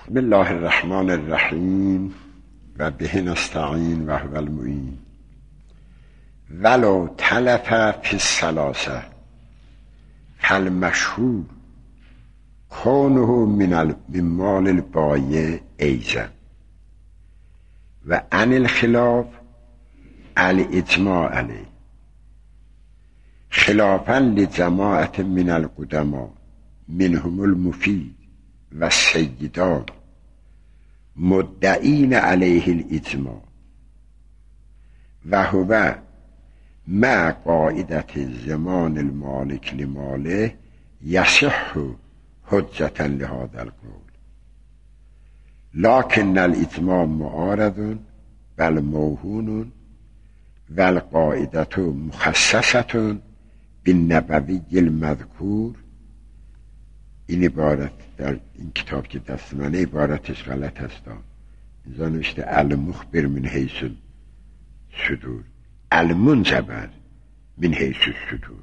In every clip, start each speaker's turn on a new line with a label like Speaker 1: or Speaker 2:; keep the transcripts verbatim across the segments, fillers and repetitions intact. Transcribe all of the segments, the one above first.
Speaker 1: بسم الله الرحمن الرحیم و به نستعین و هو المعین. ولو تلف فی الثلاثه فالمشهور کونه من مال البایع ایزا و عن الخلاف الاجماع علیه خلافا لجماعت من القدماء منهم المفید و السیدان مدعین علیه الاجماع و هو مع قاعدت زمان المالک لماله یصح حجة لهذا القول لكن الاجماع معارض بل موهون و القاعدة مخصصة بالنبوی المذکور. این عبارت در این کتاب که دست منه عبارتش غلط هستم. اینجا نوشته المخبر من حیث صدور، المنجبر من حیث صدور.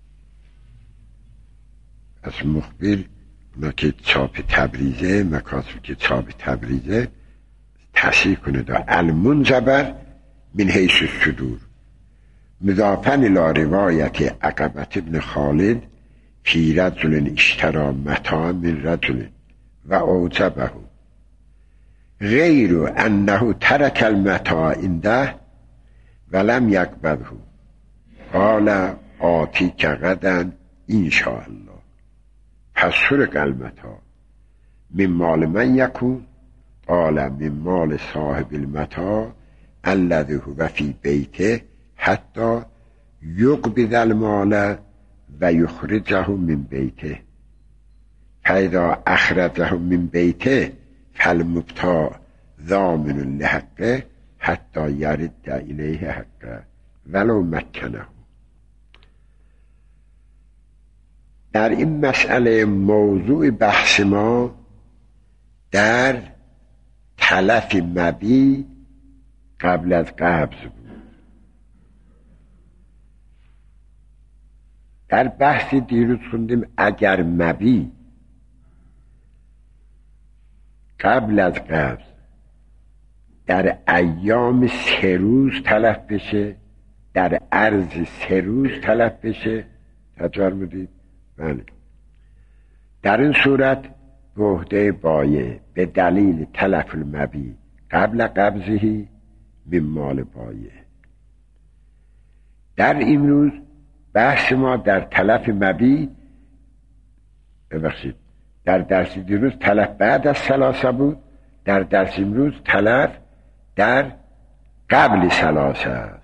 Speaker 1: از مخبر اونا که چاپ تبریزه، مکاتب که چاپ تبریزه تصحیح کنه دا المنجبر من حیث صدور مضافاً الی روایت عقبة ابن خالد فی رجل اشترى متاعا من رجل و اوجبه غیر انه ترک المتاع عنده ولم یقبضه قال آتیک غدا ان شاء الله. پس سرق المتاع من مال من یکون قال من مال صاحب المتاع الذي هو فی بیته حتی یقبض المال و یخرجه من بیته فاذا اخرجه من بیته فالمبتاع ضامن لحقه حتی یرد الیه حقه ولو مکنه. در این مسئله موضوع بحث ما در تلف مبیع قبل از قبض بود. در بحث دیروز خوندیم اگر مبیع قبل از قبض در ایام سه روز تلف بشه، در عرض سه روز تلف بشه، تجار بودید بله، در این صورت به عهده بایع به دلیل تلف المبیع قبل قبضه من مال بایع. در این روز بحث ما در تلف مبیع ببخشید در درس دیروز تلف بعد از ثلاثه بود، در درس امروز تلف در قبل ثلاثه است.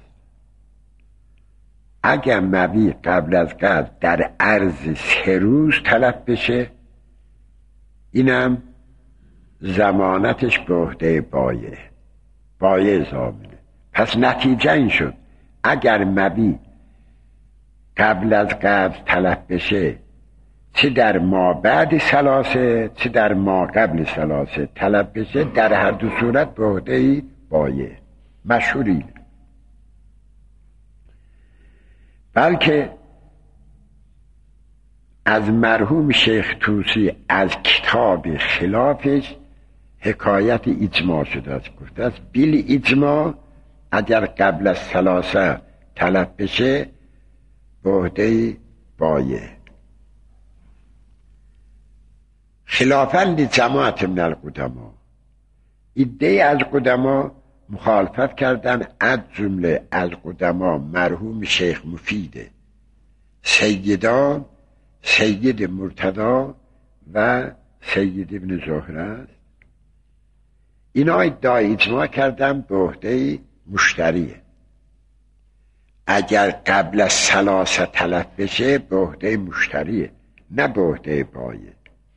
Speaker 1: اگر مبیع قبل از قبض در عرض سه روز تلف بشه، اینم ضمانتش به عهده بایع، بایع ضامنه. پس نتیجه این شد اگر مبیع قبل از قبض تلف بشه، چه در ما بعد ثلاثه چه در ما قبل ثلاثه تلف بشه، در هر دو صورت به عهده بایع. مشهوری بلکه از مرحوم شیخ طوسی از کتاب خلافش حکایت اجماع شده است. گفته است بیل اجماع اگر قبل از ثلاثه تلف بشه به عهده بایع. خلافاً لجماعت من القدماء، عده از قدما مخالفت کردن، از جمله از قدما مرحوم شیخ مفید، سیدان سید مرتضی و سید ابن زهره است. اینا ادعای اجماع کردن به عهده مشتریه. اگر قبل از ثلاثه تلف بشه به عهده مشتریه، نه به عهده بایع.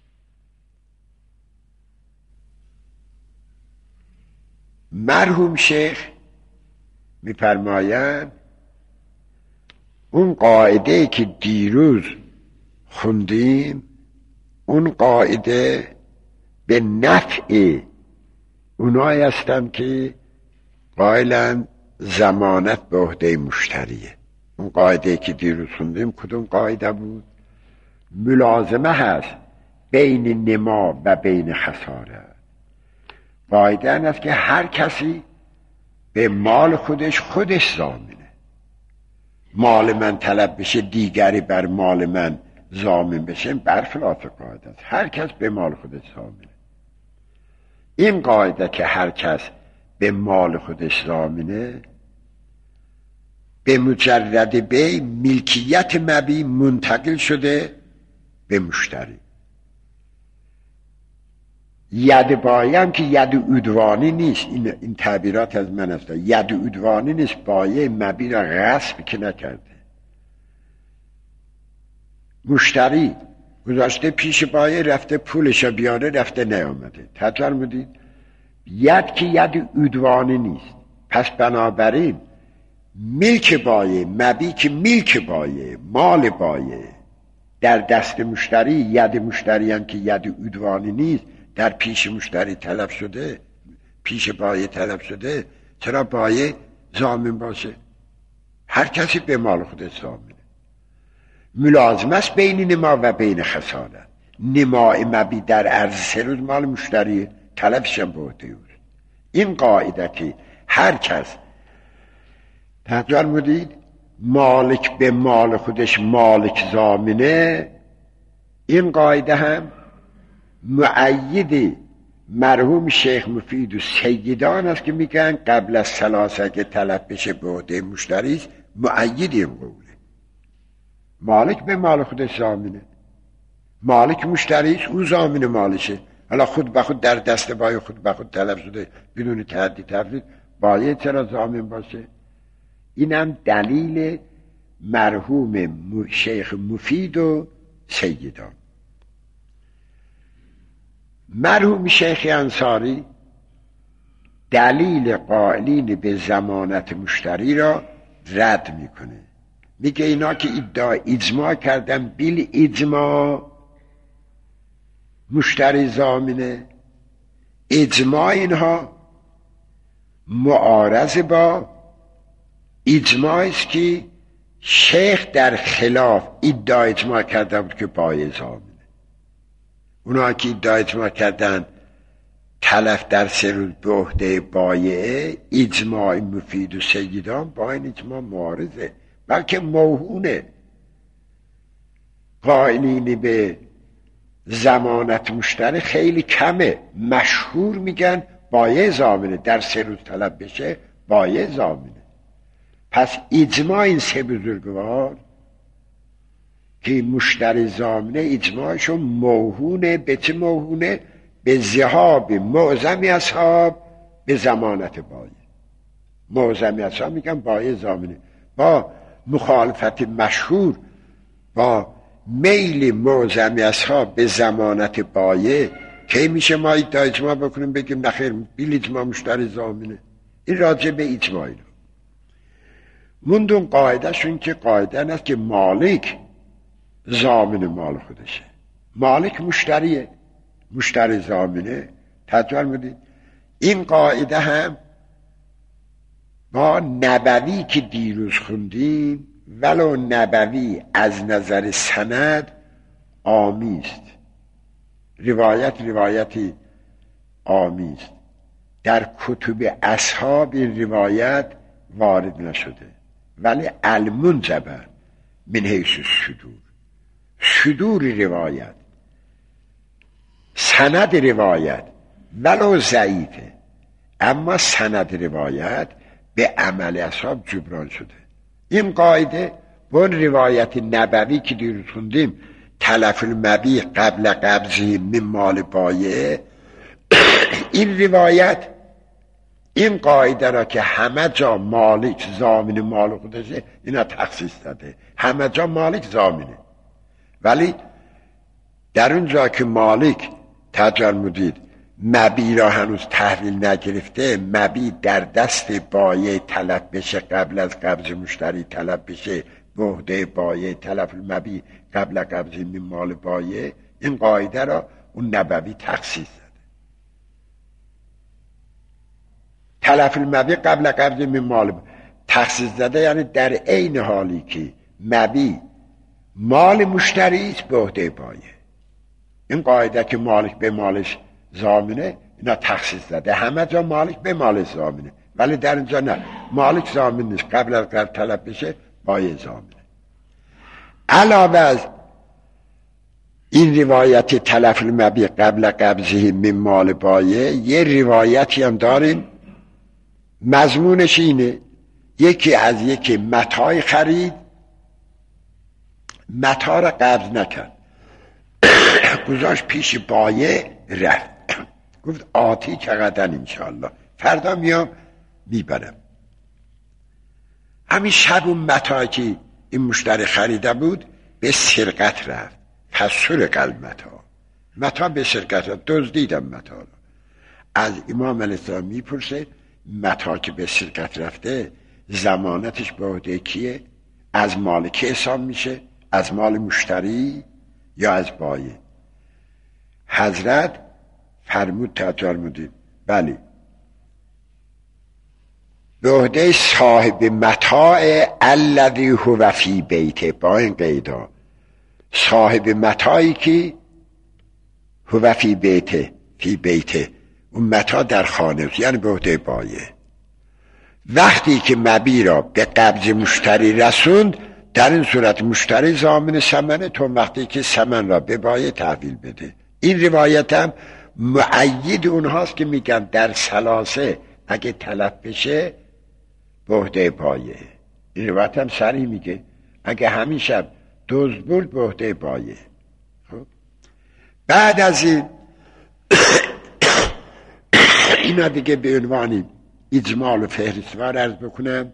Speaker 1: مرحوم شیخ می‌فرمایند اون قاعده که دیروز خوندیم، اون قاعده به نفع اونایی هستن که قائلن ضمانت به عهده مشتریه. اون قاعده که دیروز خوندیم کدوم قاعده بود؟ ملازمه هست بین نما و بین خساره. قاعده این است که هر کسی به مال خودش خودش ضامنه. مال من طلب بشه دیگری بر مال من ضامن بشه، برخلاف قاعده است. هر کس به مال خودش ضامنه. این قاعده که هر کس به مال خودش ضامنه، به مجرد بی ملکیت مبی منتقل شده به مشتری. ید بایه هم که ید عدوانی نیست، این, این تعبیرات از من است. ید عدوانی نیست، بایه مبی را غصب که نکرده. مشتری گذاشته پیش بایه، رفته پولش بیاره، رفته نیامده. تطور بودید ید که ید عدوانی نیست. پس بنابراین ملک بایه مبی که ملک بایه، مال بایه در دست مشتری، ید مشتری هم که ید عدوانی نیست، در پیش مشتری طلب شده، پیش بایه طلب شده. چرا بایه ضامن باشه؟ هر کسی به مال خودش ضامنه. ملازم است بین نما و بین خسارت. نما مبی در عرض سه روز مال مشتری، طلبش هم به عهده اوست. این قاعده که هر کس تحجر بودید مالک به مال خودش مالک ضامنه، این قاعده هم مؤید مرحوم شیخ مفید و سیدان است که میگن قبل از ثلاثه که طلب بشه به عهده مشتری، مؤید این قوله. مالک به مال خودش ضامنه. مالک مشتری او ضامن مالشه. حالا خود به خود در دست بایه خود به خود طلب شده بدون تعدی تفرید، بایه چرا ضامن باشه؟ اینم دلیل مرحوم شیخ مفید و سیدان. مرحوم شیخ انصاری دلیل قائلین به ضمانت مشتری را رد میکنه. میگه اینا که ادعا اجماع کردن بیل اجماع مشتری ضامنه، اجماع اینها معارض با اجماع است که شیخ در خلاف ادعا اجماع کرده بود که بایه ضامنه. اونا که ادعا اجماع کردن تلف در سه روز به عهده بایه، اجماع مفید و سیدان با این اجماع معارضه، بلکه موهونه. قائلین به ضمانت مشتری خیلی کمه. مشهور میگن بایه ضامنه، در سه روز طلب بشه بایه ضامنه. پس اجماع این سه بزرگوار که مشتری ضامنه، اجماعشون موهونه. به چه موهونه؟ به ذهاب معظم اصحاب به ضمانت بایه. معظم اصحاب میگن بایه ضامنه، با مخالفت مشهور با میل معظم اصحاب به ضمانت بایه. کی میشه ما ادعا اجماع بکنیم بگیم نخیر بیل اجماع مشتری ضامنه؟ این راجع به اجماعی رو موندون. قاعده شون که قاعده این است که مالک ضامن مال خودشه. مالک مشتریه، مشتری ضامنه. تجربه میدید این قاعده هم با نبوی که دیروز خوندیم، ولو نبوی از نظر سند آمیست، روایت روایتی آمیست. در کتب اصحاب این روایت وارد نشده، ولی المنجبر من حیث الصدور، صدور روایت، سند روایت ولو ضعیفه، اما سند روایت به عمل اصحاب جبران شده. این قاعده با روایت نبوی که دیروز خوندیم، تلف المبیع قبل قبضی من مال بایع، این روایت این قاعده را که همه جا مالک ضامن مال خودشه اینا تخصیص داده. همه جا مالک ضامنه، ولی در اون جا که مالک تجرمودید مبی را هنوز تحویل نگرفته، مبی در دست بایع طلب بشه قبل از قبض مشتری طلب بشه به عهده بایع، تلف المبیع قبل قبض من مال بایع، این قاعده را اون نبوی تخصیص داده. تلف المبیع قبل قبض من مال تخصیص داده، یعنی در عین حالی که مبی مال مشتری است به عهده بایع. این قاعده که مالک به مالش ضامنه اینا تخصیص داده، همه جا مالک به مال ضامنه، ولی در اینجا نه، مالک ضامن نیست، قبل از قبض طلب بشه بایع ضامنه. علاوه از این روایت تلف المبیع قبل قبضه من مال بایع، یه روایتی هم داریم مضمونش اینه، یکی از یکی متاع خرید، متاع را قبض نکرد، گذاشت پیش بایع، رفت گفت آتی چقدر انشاءالله، فردا میام میبرم. همین شب اون متاعی که این مشتری خریده بود به سرقت رفت، پس سرق المتاع، متاع به سرقت رفت، دزدیدم متاع. از امام علیه السلام میپرسه متاع که به سرقت رفته ضمانتش به عهده کیه؟ از مال کی حساب میشه؟ از مال مشتری یا از بایع؟ حضرت فرمود تجار مدیر بله، به عهده صاحب متاع الذی هو فی بیته، با این قیدا، صاحب متاعی که هو فی بیته، فی بیته اون متاع در خانه، یعنی به عهده بایع. وقتی که مبیع را به قبض مشتری رسوند، در این صورت مشتری ضامن ثمنه، تو وقتی که ثمن را به بایع تحویل بده. این روایت هم مؤید اونهاست که میگن در ثلاثه اگه تلف بشه به عهده بایع. این روایت هم صریح میگه اگه همین شب دزد بود به عهده بایع. خب بعد از این اینا دیگه به عنوان اجمال و فهرستوار عرض بکنم.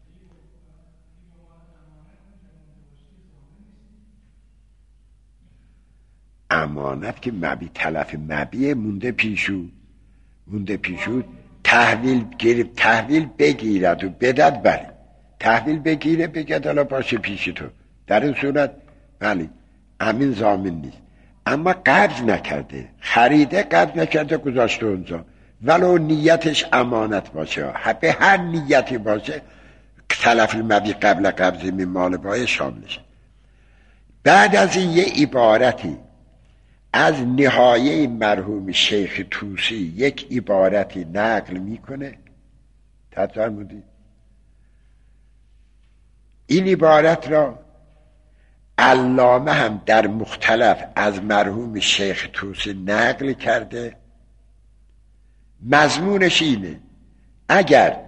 Speaker 1: امانت که مبی تلف مبیه مونده پیشو، مونده پیشو تحویل گرفت، تحویل بگیرد و بدد، بله تحویل بگیره بگد حالا باشه پیش تو، در این صورت بله امین ضامن نیست. اما قبض نکرده، خریده قبض نکرده گذاشته اونجا، ولو نیتش امانت باشه، به هر نیتی باشه تلف المبیع قبل قبض من مال بایع شاملشه. بعد از این یه عبارتی از نهایه مرحوم شیخ طوسی یک عبارتی نقل میکنه، تطور بودید این عبارت را علامه هم در مختلف از مرحوم شیخ طوسی نقل کرده. مضمونش اینه اگر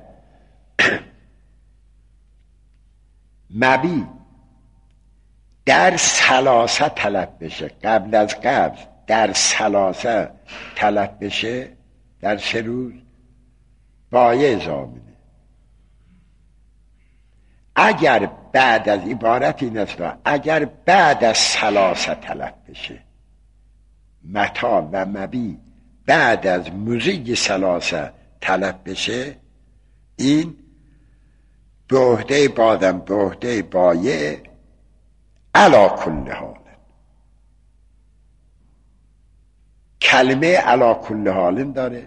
Speaker 1: مبیع در ثلاثه طلب بشه، قبل از قبض در ثلاثه طلب بشه، در سه روز، بایع ضامنه. اگر بعد از عبارت این است، اگر بعد از ثلاثه طلب بشه، متاع و مبیع بعد از مضی ثلاثه طلب بشه، این به عهده بادم به عهده بایع علا کل حال. کلمه علا کل حال داره،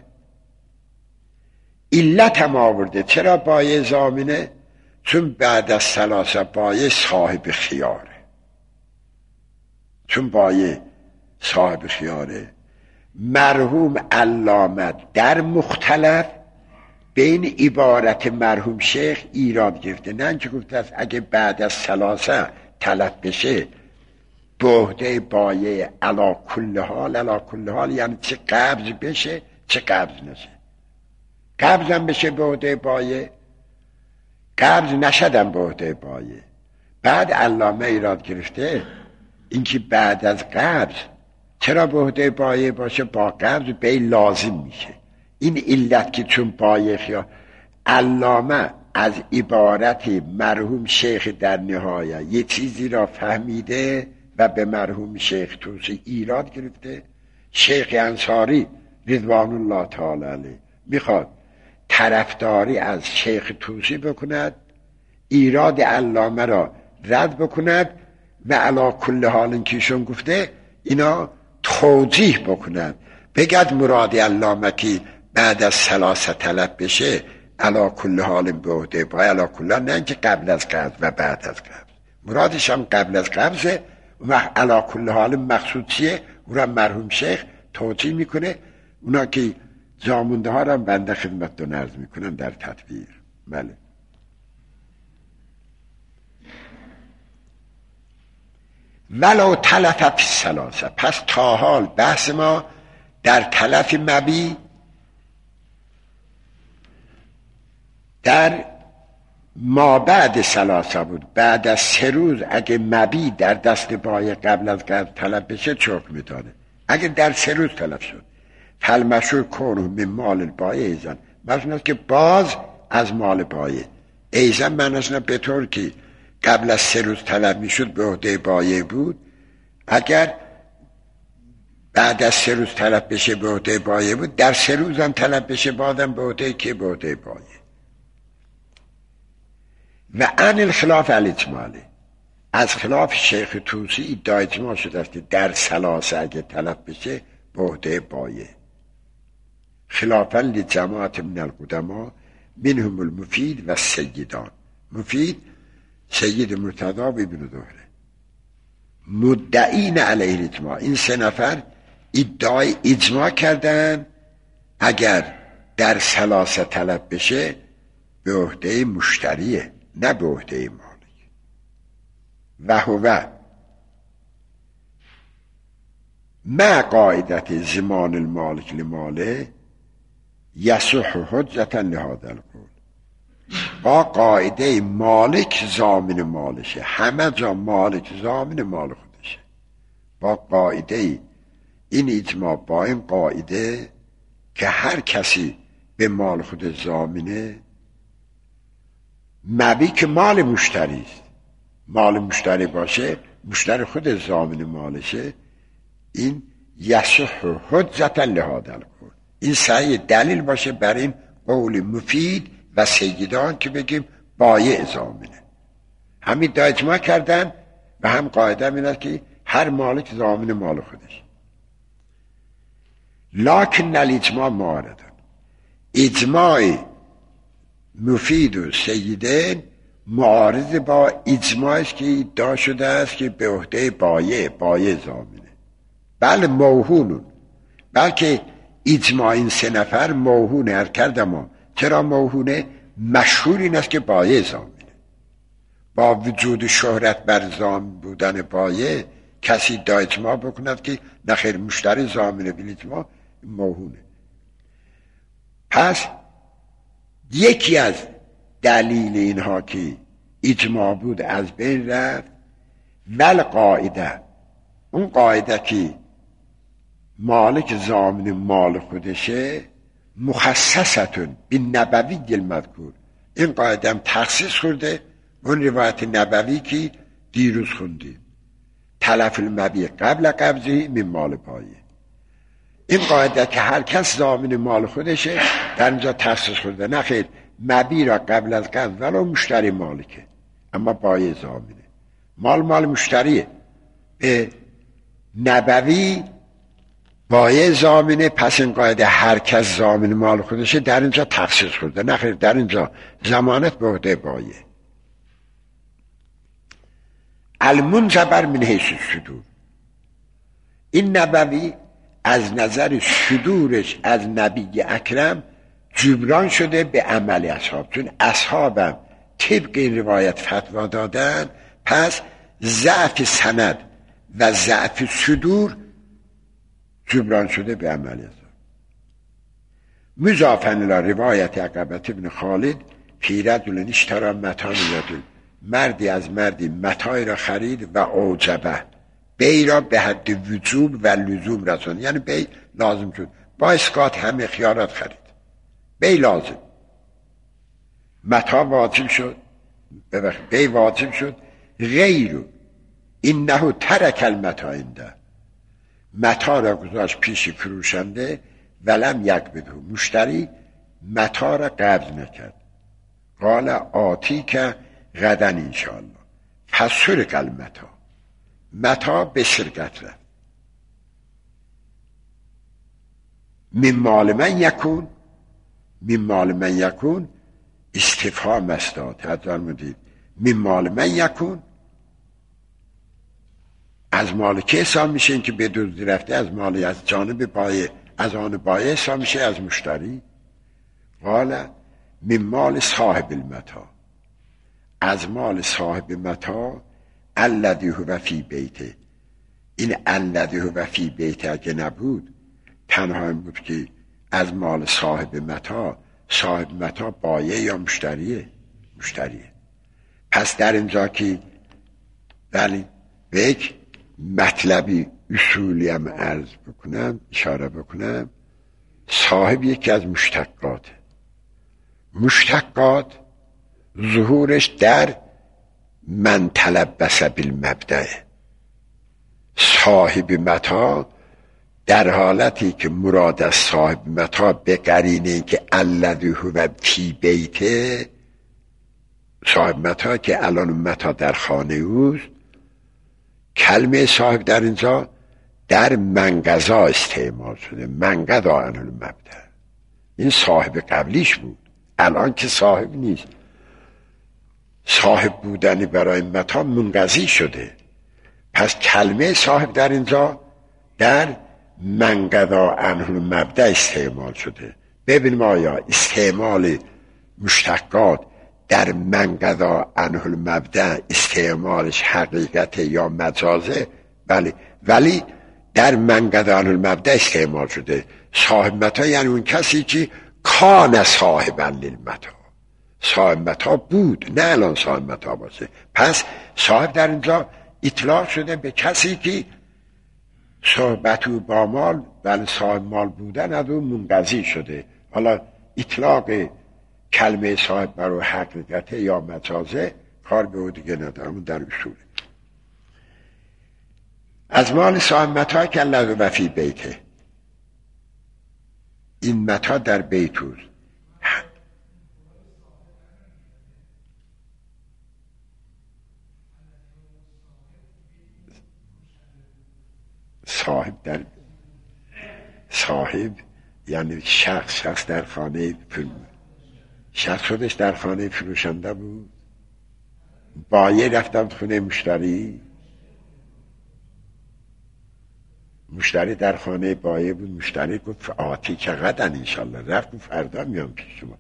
Speaker 1: علت هم آورده چرا بایع ضامنه، چون بعد از ثلاثه بایع صاحب خیاره، چون بایع صاحب خیاره. مرحوم علامه در مختلف بین عبارت مرحوم شیخ ایراد گرفته، نه اینکه گفته است اگه بعد از ثلاثه طلب بشه به عهده بایع علا کل حال. علا کل حال یعنی چه قبض بشه چه قبض نشه. قبض هم بشه به عهده بایع، قبض نشدم به عهده بایع. بعد علامه ایراد گرفته اینکه بعد از قبض چرا به عهده بایع باشه، با قبض به لازم میشه. این علت که چون بایع خیال، علامه از عبارت مرحوم شیخ در نهایه یه چیزی را فهمیده و به مرحوم شیخ طوسی ایراد گرفته. شیخ انصاری رضوان الله تعالی علیه میخواد طرفداری از شیخ طوسی بکند، ایراد علامه را رد بکند و علا کل حال کیشون گفته اینا توضیح بکند، بگد مراد علامه که بعد از ثلاثه طلب بشه علا کل حال به عهده بایع، علا کل حال نه که قبل از قبض و بعد از قبض، مرادش هم قبل از قبضه و علا کل حال مقصود چیه، او را مرحوم شیخ توضیح میکنه. اونا که زامونده ها را بنده خدمتتون عرض میکنم در تطبیق. بله. ولو تلف فی الثلاثه، پس تا حال بحث ما در تلف مبی در ما بعد ثلاثه بود. بعد از سه روز اگه مبی در دست بایع قبل از قبض تلف بشه چه حکم داره؟ اگه در سه روز تلف شد فالمشروع کونه من مال البایع ایزن، مثلا که باز از مال بایع ایزن معنیش به طور که قبل از سه روز تلف میشد به عهده بایع بود، اگر بعد از سه روز تلف بشه به عهده بایع بود، در سه روز هم تلف بشه بعدم به عهده که به عهده بایع. و عن الخلاف الاجمالی، از خلاف شیخ طوسی ادعای اجماع شده است که در ثلاثه اگه تلف بشه به عهده بایع، خلافا لجماعت من القدما منهم المفید و سیدان. مفید سید مرتضی و ابن زهره مدعین علیه الاجماع، این سه نفر ادعای اجماع کردن اگر در ثلاثه تلف بشه به عهده مشتریه نه به عهده مالک. و هو ما قاعدت زمان المالک لماله یصح حجتا لهذا القول، با قاعده مالک ضامن مالشه، همه جا مالک ضامن مال خودشه. با قاعده این اجماع، با این قاعده که هر کسی به مال خود ضامنه، مبی که مال مشتری است، مال مشتری باشه مشتری خود ضامن مالشه، این یصح حجتا لهذا القول، این صحیح دلیل باشه بر این قول مفید و سیدان که بگیم بایع ضامنه. همین دا اجماع کردن و هم قاعده هم این است که هر مالک ضامن مال خودش. لکن الاجماع معارض، اجماع مفید و سیدین معارض با اجماعی است که ادعا شده است که به عهده بایع بایع ضامنه. بله موهونون، بلکه اجماع این سه نفر موهونه. هر کردم چرا موهونه؟ مشهور این است که بایع ضامنه. با وجود شهرت بر ضامن بودن بایع کسی دا اجماع بکند که نخیر مشتری ضامنه، بین اجماع موهونه. پس یکی از دلیل اینها که اجماع بود از بین رفت. ول قاعده، اون قاعده که مالک ضامن مال خودشه مخصصتون بی نبوی المذکور، این قاعده هم تخصیص خورده اون روایت نبوی که دیروز خوندیم، تلف المبی قبل قبضی من مال بایع. این قاعده که هر کس ضامن مال خودشه در اینجا تخصیص خورده، نخیر مبی را قبل از قبض ولو مشتری مالکه اما بایع ضامنه، مال مال مشتریه، به نبوی بایع ضامنه. پس این قاعده هر کس ضامن مال خودشه در اینجا تخصیص خورده، نخیر در اینجا ضمانت به عهده بایع. المنجبر من حیث الصدور، این نبوی از نظر صدورش از نبی اکرم جبران شده به عمل اصحاب، چون اصحابم طبق این روایت فتوا دادن، پس ضعف سند و ضعف صدور جبران شده به عمل اصحاب. مضافن الى روایت عقبه ابن خالد فی رجل اشتری متاع یدل، مردی از مردی متاعی را خرید و اوجبه، بی را به حد وجوب و لزوم رساند، یعنی بی لازم شد، با اسقاط همه خیارات خرید، بی لازم، متاع واجب شد، بی واجب شد، غیرو اینه ترک المتاع عنده، متاع را گذاشت پیش فروشنده ولم یک بدو، مشتری متاع را قبض نکرد، قال آتی که غدن انشاءالله، پس سرق المتاع، متاع به سرقت رفت. من مال من یکون، من مال من یکون استفهام استاد، حضر مدید من مال من یکون از مال که حساب میشه؟ این که به دزدی رفته از مال از جانب بایع از آن بایع حساب میشه از مشتری. قال من مال صاحب المتاع، از مال صاحب متاع الذی هو فی بیته. این الذی هو فی بیته اگه نبود تنها این بود که از مال صاحب متاع، صاحب متاع بایع یا مشتریه؟ مشتریه. پس در اینجا که بله به یک مطلبی اصولی هم عرض بکنم، اشاره بکنم، صاحب یکی از مشتقات. مشتقات ظهورش در من تلبس بالمبدأ. صاحب متاع در حالتی که مراد از صاحب متاع به قرینه که الذی هو فی بیته، صاحب متاع که الان متاع در خانه اوست، کلمه صاحب در اینجا در منقضا استعمال شده. منقضا عن المبدأ، این صاحب قبلیش بود، الان که صاحب نیست. صاحب بودنی برای متاع منقضی شده. پس کلمه صاحب در اینجا در منقضا عنه المبدأ استعمال شده. ببینیم آیا استعمال مشتقات در منقضا عنه المبدأ استعمالش حقیقت یا مجازه؟ بله، ولی در منقضا عنه المبدأ استعمال شده. صاحب متاع یعنی اون کسی که کان صاحبا للمتاع، صاحب متاع بود، نه الان صاحب متاع باشه. پس صاحب در اینجا اطلاق شده به کسی که صحبت او با مال، بله صاحب مال بودن از اون منقضی شده. حالا اطلاق کلمه صاحب برای حقیقت یا مجازه کار به او دیگه ندارم، در اصوله. از مال صاحب متاع که الذی هو فی بیته، این متاع در بیت اوست. صاحب در صاحب یعنی شخص شخص در خانه شخص خودش در خانه فروشنده بود. بایع رفتم خونه مشتری، مشتری در خانه بایع بود. مشتری گفت آتی چقدر انشالله، رفت فردا میام پیش شما.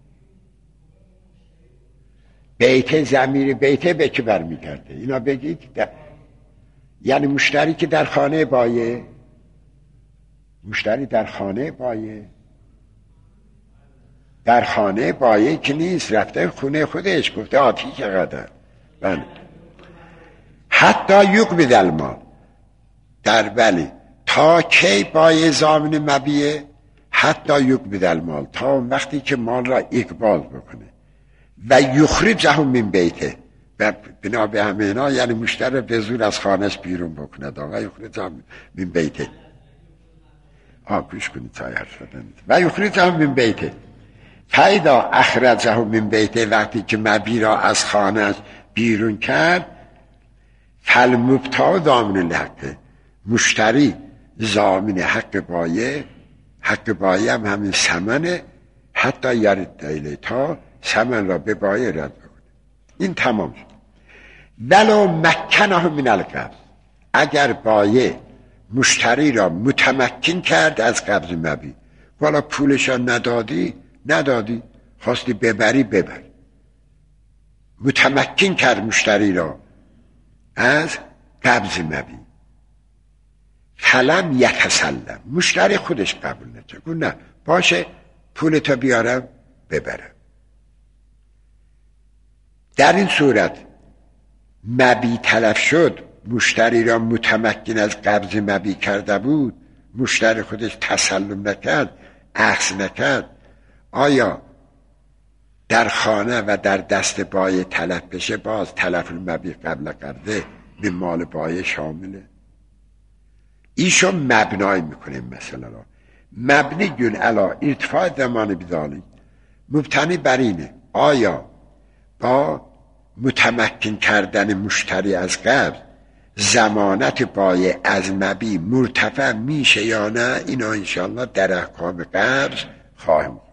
Speaker 1: بیته ضمیر بیته به که برمیگرده؟ اینا بگید در... یعنی مشتری که در خانه بایع، مشتری در خانه بایع، در خانه بایع که نیست، رفته خونه خودش گفته آتی چقدر. بله. حتی یقبض المال، در بله تا کی بایع ضامن مبیع؟ حتی یقبض المال، تا وقتی که مال را اقبال بکنه. و یخرجه من بیته، و بنا به همه اینا یعنی مشتری به زور از خانهش بیرون بکنه. و یخرجه من بیته، آه گوش کنید تا حرف شدن. و یخرجه من بیته فیدا اخرجه من بیته، وقتی که مبیع را از خانهش بیرون کرد، فالمبتاع ضامن الحق، مشتری ضامن حق بایع. حق بایع هم همین ثمنه، حتی یرد الیه، تا ثمن را به بایع رد بکنه. این تمام شد. ولو مکنه من القبض، اگر بایع مشتری را متمکن کرد از قبض مبیع، والا پولش را ندادی ندادی، خواستی ببری ببر، متمکن کرد مشتری را از قبض مبیع، فلم یتسلم، مشتری خودش قبول نکرد، گفت نه باشه پولتو بیارم ببرم. در این صورت مبیع تلف شد، مشتری را متمکن از قبض مبیع کرده بود، مشتری خودش تسلم نکرد، اخذ نکرد، آیا در خانه و در دست بایع تلف بشه، باز تلف المبیع قبل قبضه به مال بایع شامله؟ ایشو مبنای میکنه مثلا را مبنی گون علا ارتفاع زمان بذالک، مبتنی بر اینه آیا با متمکن کردن مشتری از قبض ضمانت بایع از مبیع مرتفع میشه یا نه؟ اینا انشاءالله در احکام قبض خواهیم خود.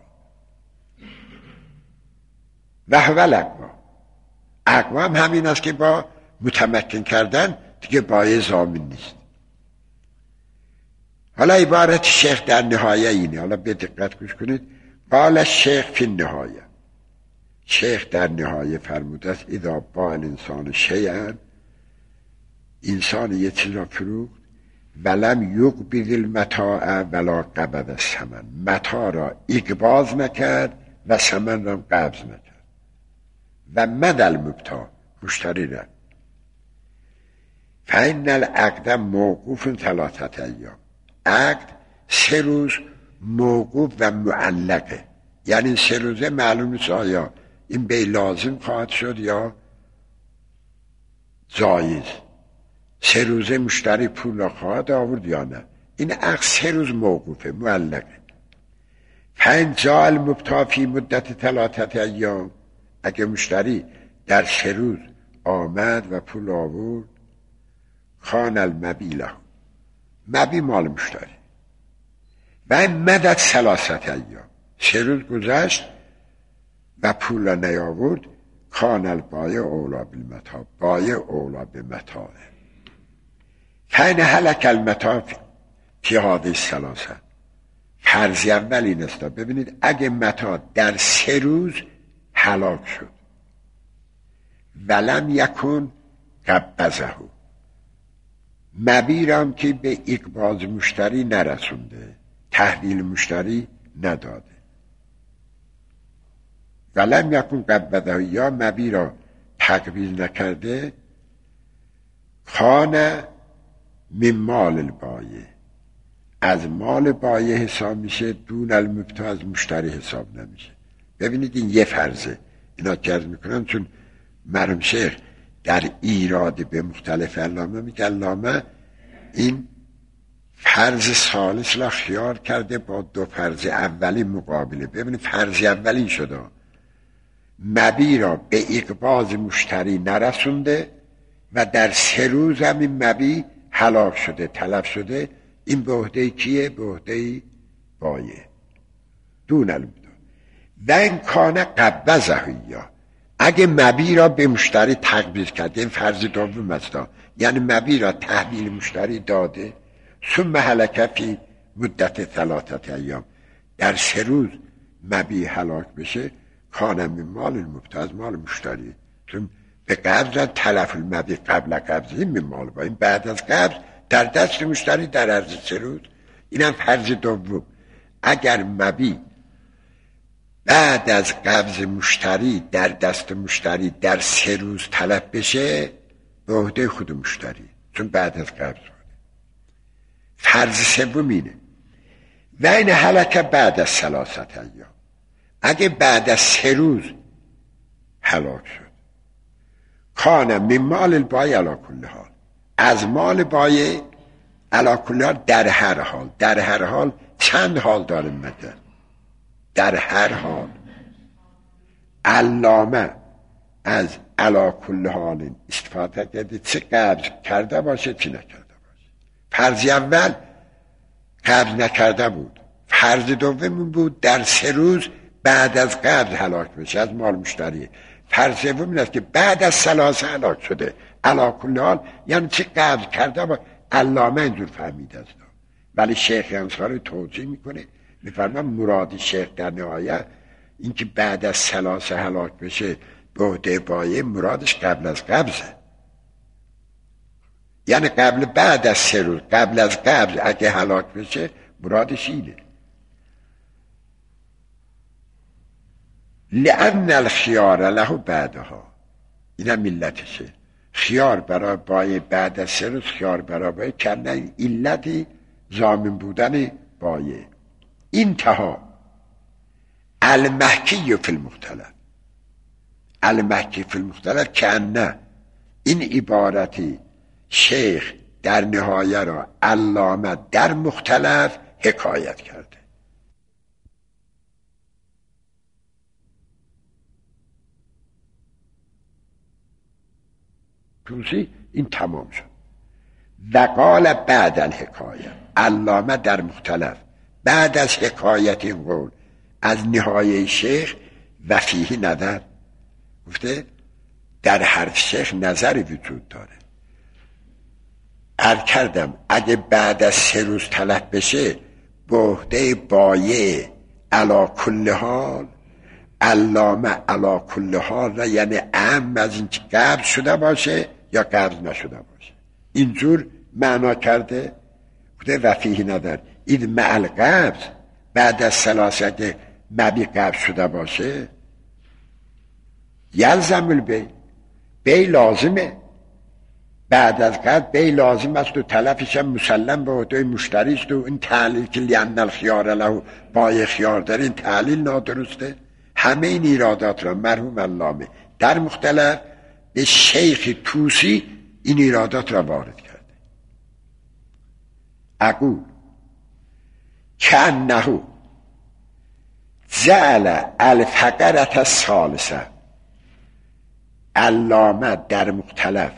Speaker 1: و هو الاقوا، اقوا هم همین است که با متمکن کردن دیگه بایع ضامن نیست. حالا عبارت شیخ در نهایه اینه، حالا به دقت گوش کنید. قال الشیخ فی النهایه، شیخ در نهایه فرموده است اذا باع الانسان شیئا، انسان یه چیز را فروخت، ولم یقبض المتاع ولا قبض الثمن، متاع را اقباض نکرد و ثمن را قبض نکرد. و مد المبتاع، مشتری را، فإن العقد موقوف ثلاثة ایام، عقد سه روز موقوف و معلقه، یعنی سه روزه معلوم نیست آیا این بی لازم خواهد شد یا جایز. سه روزه مشتری پول را خواهد آورد یا نه، این عقد سه روز موقوفه، معلقه. فإن جاء المبتاع فی مدت ثلاثة ایام، اگه مشتری در سه روز آمد و پول آورد، خان المبی له، مبی مال مشتری. و این مدت ثلاثة ایام، سه روز گذشت و پول را نیاورد، خان البایع اولی بالمتاع، بایع اولی بالمتاع. فإن هلك المتاع فی هذه الثلاثه، فرض اول این است، ببینید اگه متاع در سه روز هلاک شد، ولم یکن قبضه، مبیرم که به اقباض مشتری نرسونده، تحویل مشتری نداده، ولم یکن قبضه، یا مبی را تقبیض نکرده، خانه من مال البایع، از مال بایع حساب میشه، دون المبتاع از مشتری حساب نمیشه. ببینید این یه فرضه، اینا جرز میکنن چون مرحوم شیخ در ایراد به مختلف علامه میگه علامه این فرض ثالث را خیار کرده با دو فرض اولی مقابله. ببینید فرض اولی شده مبی را به اقباض مشتری نرسونده و در سه روز هم این مبی هلاک شده، تلف شده، این به عهده کیه؟ به عهده بایع دون المبتاع. و این کانه قبضه، یا اگه مبی را به مشتری تقبیض کرده، این فرض دوم است، یعنی مبی را تحویل مشتری داده، ثم هلک فی مدت ثلاثه ایام، در سه روز مبی هلاک بشه، کانه من مال المبتاع، از مال مشتری، چون به قبض تلف المبی قبل قبضی من مال با، این بعد از قبض در دست مشتری در عرض سه روز. اینم فرض دوم، اگر مبی بعد از قبض مشتری در دست مشتری در سه روز تلف بشه، به عهده خود مشتری، چون بعد از قبض بوده. فرض سوم اینه و این هلک بعد از ثلاثه ایام، اگه بعد از سه روز هلاک شد، کان من مال البایع علی کل حال، از مال بایع علی کل حال، در هر حال. در هر حال چند حال داره مده؟ در هر حال. علامه از علی کل حال استفاده کرده، چه قبض کرده باشه چه نکرده باشه. فرض اول قبض نکرده بود، فرض دوم بود در سه روز بعد از قبض هلاک بشه، از مال مشتری. فرض سوم این است که بعد از ثلاثه هلاک شده، علی کل حال، یعنی چه قبض کرده با. علامه اینجور فهمیده است، ولی شیخ انصاری توضیح میکنه، میفرمان مراد شیخ در نهایه این که بعد از ثلاثه هلاک بشه به عهده بایع، مرادش قبل از قبضه، یعنی قبل بعد از سه روز، قبل از قبض اگه هلاک بشه مرادش اینه. لأن الخیار له بعدها، اینم ملتشه، خیار برای بایع بعد از سه روز، خیار برای بایع کردن علتی ضامن بودن بایع. انتها المحکی فی المختلف، المحکی فی المختلف که نه، این عبارتی شیخ در نهایه را علامه در مختلف حکایت کرده. توسی این تمام شد. و قال بعد الحکایه، علامه در مختلف بعد از حکایت این قول از نهایه شیخ، و فیه نظر، گفته در حرف شیخ نظری وجود داره. عرض کردم اگه بعد از سه روز تلف بشه بهده بایع علا کل حال، علامه علا کل حال را یعنی اهم از این که قبض شده باشه یا قبض نشده باشه اینجور معنا کرده بوده. وفیه ندار این معل قبض بعد از ثلاثه که مبی قبض شده باشه یلزم البی بی لازمه، بعد از قبض بی لازم است و تلفش هم مسلم به عهده مشتری است و این تعلیل که لأن الخیار له بایع خیار داره این تعلیل نادرسته. همه این ایرادات را مرحوم علامه در مختلف به شیخ طوسی این ایرادات را وارد کرده. اقول کأنه جعل الفقرة الثالثه، علامه در مختلف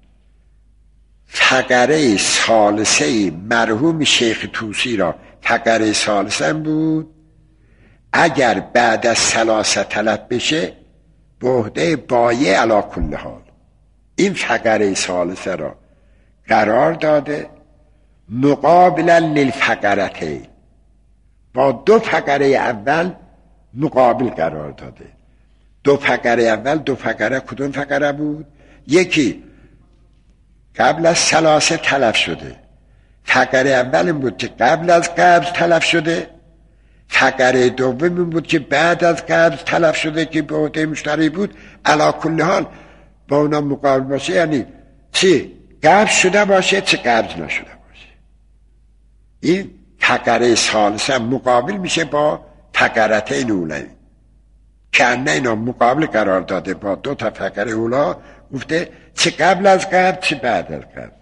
Speaker 1: فقره ثالثه مرحوم شیخ طوسی را فقره ثالثه بود اگر بعد از ثلاثه طلب بشه بهده بایع علی کل حال. این فقره ثالثه را قرار داده مقابلا للفقرتین، با دو فقره اول مقابل قرار داده. دو فقره اول دو فقره کدوم فقره بود؟ یکی قبل از ثلاثه تلف شده، فقره اول این بود که قبل از قبض تلف شده، فقره دوم این بود که بعد از قبض تلف شده که به عهده مشتری بود. علی کل حال با اونا مقابل باشه یعنی چی قبض شده باشه چه قبض نشده باشه. این فقره ثالثه مقابل میشه با فقرتین اولین که نه اینا مقابل قرار داده با دو تا فقره اولا، گفته چه قبل از قبض چه بعد از قبض.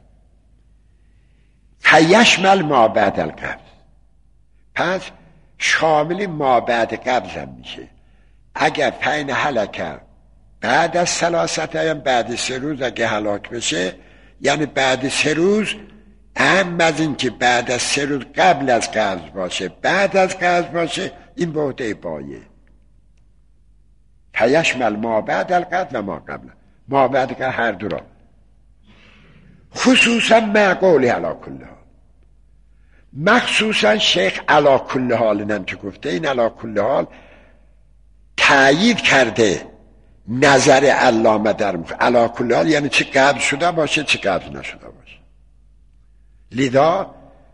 Speaker 1: فیشمل ما بعد القبض، پس شامل ما بعد قبض هم میشه. اگر فین هلکه بعد از ثلاثه هم بعد سه روز اگه هلاک بشه یعنی بعد سه روز، اهم از این که بعد از سه روز قبل از قبض باشه بعد از قبض باشه این به عهده بایع. فیشمل ما بعد القبض و ما قبل، ما بعد که هر دو را خصوصا معقولی علی کل حال، مخصوصا شیخ علی کل حال نم که گفته این علی کل حال تأیید کرده نظر علامه در مخ علی کل حال یعنی چه قبض شده باشه چه قبض نشده باشه. لذا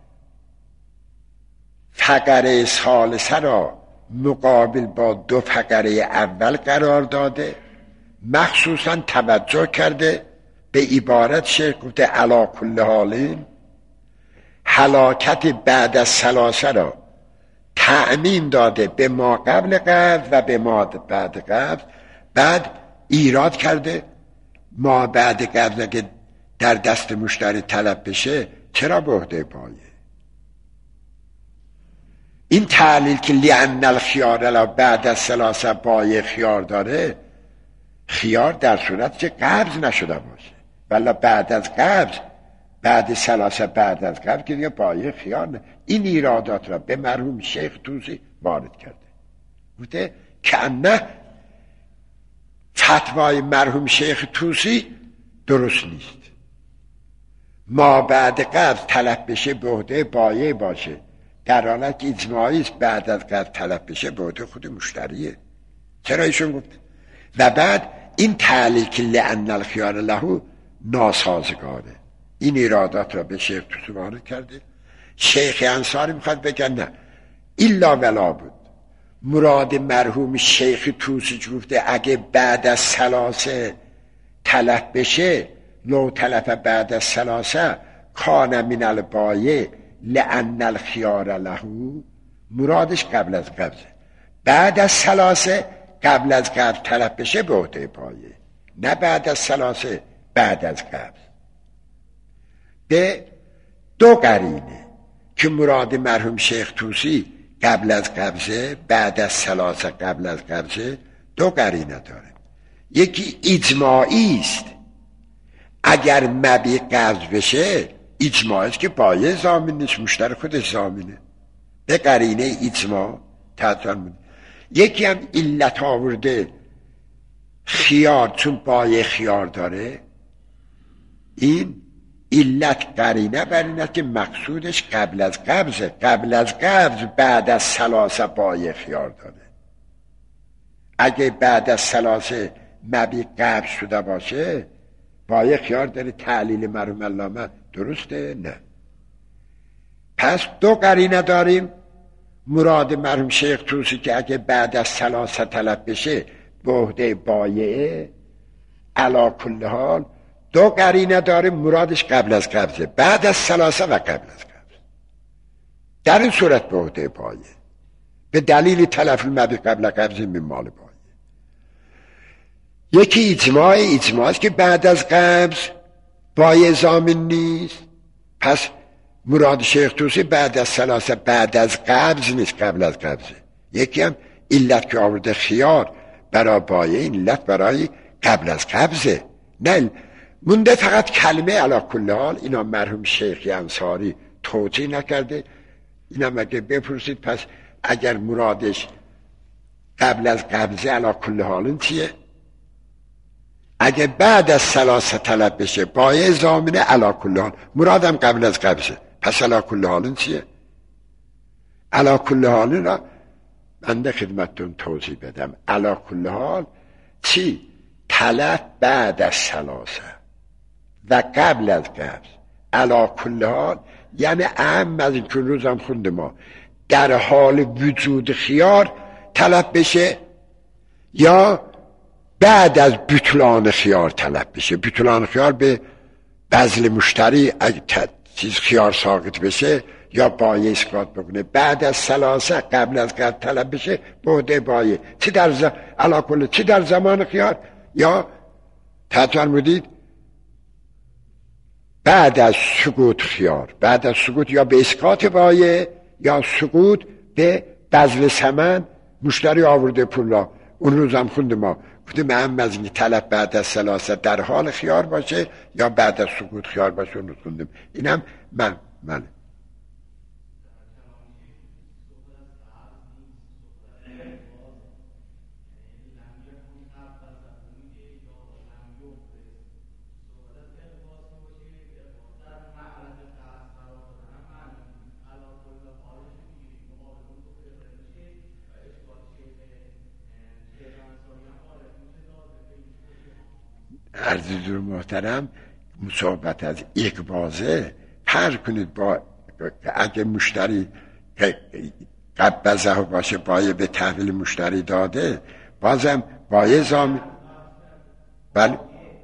Speaker 1: فقره ثالثه را مقابل با دو فقره اول قرار داده، مخصوصا توجه کرده به عبارت شیخ گفته علی کل حالین هلاکت بعد از ثلاثه را تأمین داده به ما قبل قبض و به ما بعد قبض. بعد ایراد کرده ما بعد قبض اگه در دست مشتری طلب بشه چرا به عهده بایع. این تعلیل که لأن الخیار له بعد از ثلاثه بایع خیار داره، خیار در صورت که قبض نشده باشه، ولی بعد از قبض بعد ثلاثه بعد از قبض که دیگه بایع خیار نه. این ایرادات را به مرحوم شیخ طوسی وارد کرده. گفته که نه فتوای مرحوم شیخ طوسی درست نیست، ما بعد قبض طلب بشه به عهده بایع باشه در حالت که اجماعی است بعد از قبض طلب بشه به عهده خود مشتریه. چرا ایشون گفته؟ و بعد این تعلیل که لأن الخیار له ناسازگاره. این ایرادات را به شیخ طوسی وارد کرده. شیخ انصاری میخواد بگن نه الا ولا بود، مراد مرحوم شیخ طوسی گفته اگه بعد از ثلاثه طلب بشه لو طلب بعد از ثلاثه کان من البایع لأن الخیار له، مرادش قبل از قبضه. بعد از ثلاثه قبل از قبض طلب بشه به عهده بایع، نه بعد از ثلاثه بعد از قبض. به دو قرینه که مراد مرحوم شیخ طوسی قبل از قبضه بعد از ثلاثه قبل از قبضه دو قرینه داره. یکی اجماعی است، اگر مبی قبض بشه اجماعی است که بایع ضامن نیست، مشتری خودش ضامنه، به قرینه اجماع تطبیق میده. یکی هم علت آورده خیار چون بایع خیار داره، این علت قرینه بر این است که مقصودش قبل از قبضه. قبل از قبض بعد از ثلاثه بایع خیار داده. اگه بعد از ثلاثه مبی قبض شده باشه بایع خیار داره تعلیل مرحوم علامه درسته؟ نه. پس دو قرینه داریم. مراد مرحوم شیخ طوسی که اگه بعد از ثلاثه طلب بشه به عهده بایعه. علی کل حال دو قرینه داریم. مرادش قبل از قبضه، بعد از ثلاثه و قبل از قبض. در این صورت به عهده بایعه به دلیل تلف المبی قبل قبض من مال بایعه. یکی اجماع اجماع است که بعد از قبض بایع ضامن نیست. پس مراد شیخ طوسی بعد از ثلاثه بعد از قبض نیست، قبل از قبضه. یکی هم علت که آورده خیار برای بایع، این علت برای قبل از قبضه. نه مونده فقط کلمه علی کل حال. اینا مرحوم شیخ انصاری توجیه نکرده. اینا مگه بپرسید پس اگر مرادش قبل از قبضه علی کل حال چیه؟ اگه بعد از ثلاثه طلب بشه بایع ضامنه علی کل حال، مرادم قبل از قبضه، پس علی کل حال چیه؟ علی کل حال را بنده خدمتتون توضیح بدم. علی کل حال چی؟ طلب بعد از ثلاثه و قبل از قبض. علی کل حال یعنی اهم از این که روزم خونده ما در حال وجود خیار طلب بشه یا بعد از بطلان خیار طلب بشه. بطلان خیار به بذل مشتری اگه چیز خیار ساقط بشه یا بایع اسقاط بکنه. بعد از ثلاثه قبل از قبض طلب بشه به عهده بایع. چی در ز... علی کل چی در زمان خیار یا تطور مدید بعد از سقوط خیار، بعد از سقوط یا به اسقاط بایع یا سقوط به بذل ثمن مشتری آورده پول را. اون روز هم خوند ما گفتیم اهم از اینکه طلب بعد از ثلاثه در حال خیار باشه یا بعد از سقوط خیار باشه. اون روز خوندیم. اینم من من عزیزور محترم صحبت از اقباضه پر کنید با اگه مشتری قبضه باشه بایع به تحویل مشتری داده بازم بایع ضامن. بله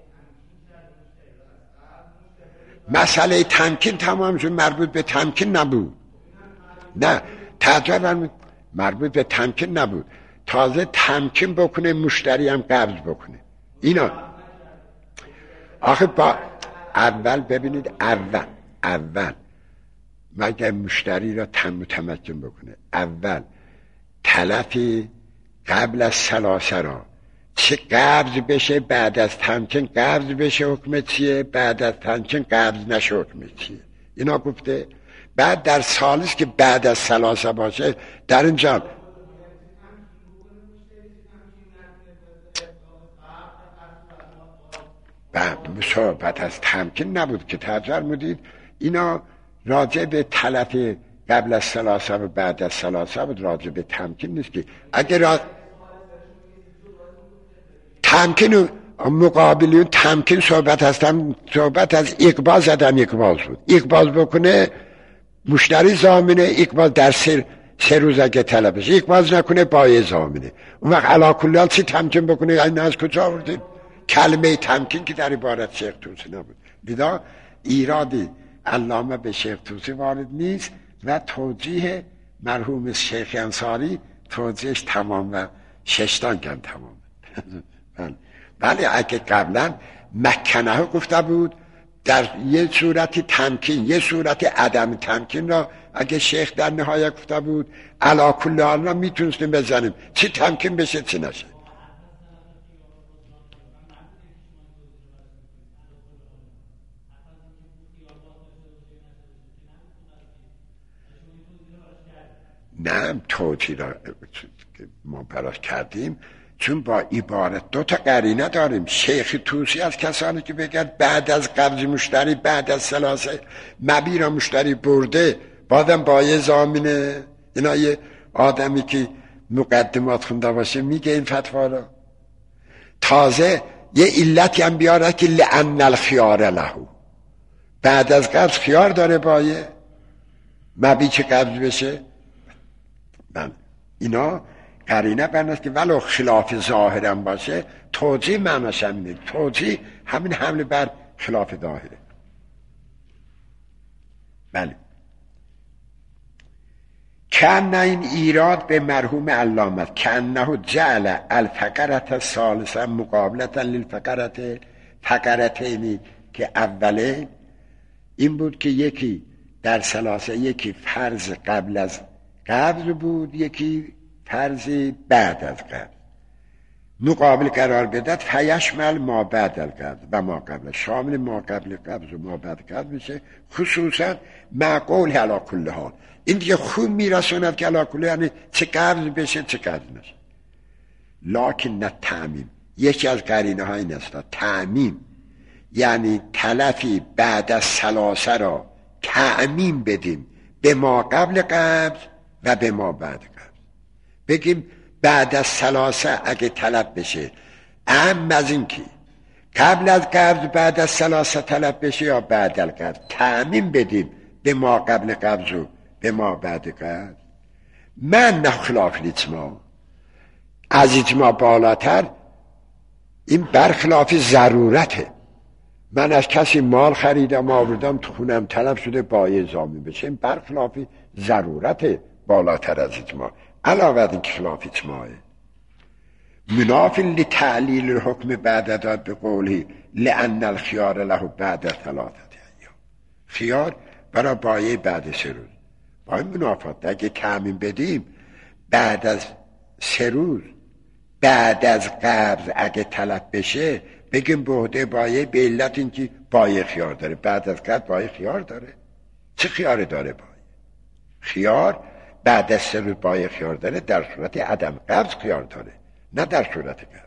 Speaker 1: مسئله تمکین تمام شد، مربوط به تمکین نبود. نه تعجب مربوط به تمکین نبود. تازه تمکین بکنه مشتری هم قبض بکنه. اینا آخه با اول ببینید اول اول مگر مشتری را تم متمکن بکنه اول تلفی قبل از ثلاثه را چه قبض بشه بعد از تمکین قبض بشه حکم چیه، بعد از تمکین قبض نشه حکم چیه. اینا گفته. بعد در ثالث که بعد از ثلاثه باشه در اینجا بعد صحبت از تمکین نبود که تجر مدید. اینا راجع به تلف قبل از ثلاثه و بعد از ثلاثه بود، راجع به تمکین نیست. که اگر را... تمکین مقابلیون تمکین صحبت هستم صحبت از اقباض زدم اقباض بود. اقباض بکنه مشتری ضامنه، اقباض در سه سه روز اگه طلبش اقباض نکنه بایع ضامنه. اون وقت علی کل حال چی تمکین بکنه؟ این از کجا آوردیم؟ کلمه تمکین که در عبارت شیخ طوسی نبود. لذا ایرادی علامه به شیخ طوسی وارد نیست و توجیه مرحوم شیخ انصاری توجیهش تمام و ششتان کن تمام. بله اگه قبلا مکنه گفته بود در یه صورت تمکین یه صورت عدم تمکین را اگه شیخ در نهایت گفته بود علی کل حال را میتونستیم بزنیم چی تمکین بشه چی نشه. نه توجیه را ما براش کردیم چون با عبارت دو تا قرینه داریم. شیخ طوسی از کسانی که بگرد بعد از قبض مشتری بعد از سلاسه مبی را مشتری برده بعدم بایع ضامنه. اینا یه آدمی که مقدمات خونده باشه میگه این فتوا را. تازه یه علتی هم بیاره که لأن الخیار له، بعد از قبض خیار داره بایع مبی که قبض بشه. من اینا قرینه برنست که ولو خلاف ظاهرم باشه توجیه معناش هم میده. توجیه همین حمله بر خلاف ظاهره. بله. کن این ایراد به مرحوم علامت کنه جعل الفقرت ثالثا مقابلتا للفقرت فقرتینی که اوله این بود که یکی در ثلاثه یکی فرض قبل از قبض بود یکی فرض بعد از قبض مقابل قرار بدد فیشمل ما بعد القبض و ما قبل، شامل ما قبل قبض و ما بعد قبض میشه. خصوصا معقول علی کل حال این دیگه خوب میرسوند که علی کل یعنی چه قبض بشه چه قبض نشه. لکن نه تعمیم یکی از قرینه های این است. تعمیم یعنی تلفی بعد از ثلاثه را تعمیم بدیم به ما قبل قبض و به ما بعد قبض. بگیم بعد از ثلاثه اگه طلب بشه اهم از این که قبل از قبض بعد از ثلاثه طلب بشه یا بعد از قبض تعمیم بدیم به ما قبل قبض و به ما بعد قبض. من نه خلاف اجماع، از اجماع بالاتر این برخلاف ضرورته. من از کسی مال خریدم آوردم تو خونم طلب شده بایع ضامن بشه، این برخلاف ضرورته بالاتر از اجماع. علاوه از این که خلاف اجماعه منافی لتعلیل الحکم بعد داد به قولی لأن الخیار له بعد ثلاثه ایام. خیار برای بایع بعد سه روز با این منافات. اگه تعمیم بدیم بعد از سه روز بعد از قبض اگه طلب بشه بگیم به عهده بایع به علت این که بایع خیار داره. بعد از قبض بایع خیار داره. چه خیار داره بایع؟ خیار بعد از سه روز بایع خیار داره در صورت عدم قبض خیار داره نه در صورت قبض.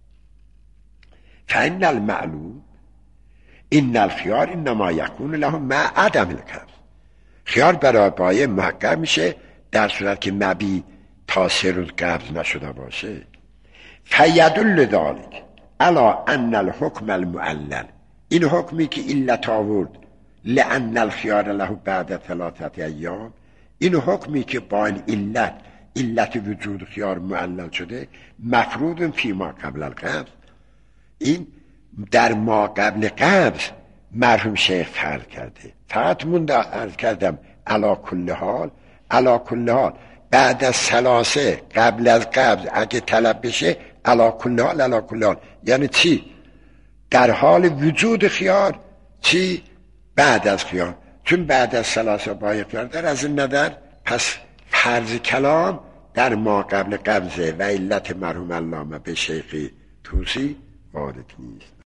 Speaker 1: فإن المعلوم این الخیار انما یکون له مع عدم القبض. خیار برای بایع محقق میشه در صورت که مبی تا سه روز قبض نشده باشه. فیدل ذلک علی ان الحکم المعلل، این حکمی که علت آورد لأن الخیار له بعد ثلاثه ایام، این حکمی که با این علت علت وجود خیار معلل شده مفروض فی ما قبل القبض، این در ما قبل قبض مرحوم شیخ فرض کرده. فقط مونده عرض کردم علا کل حال علا کل حال بعد از ثلاثه قبل از قبض اگه طلب بشه علا کل حال علا کل حال یعنی چی؟ در حال وجود خیار چی؟ بعد از خیار. چون بعد از ثلاثه بایع خیار در از این نظر پس فرض کلام در ما قبل قبضه و علت مرحوم علامه به شیخ طوسی وارد نیست.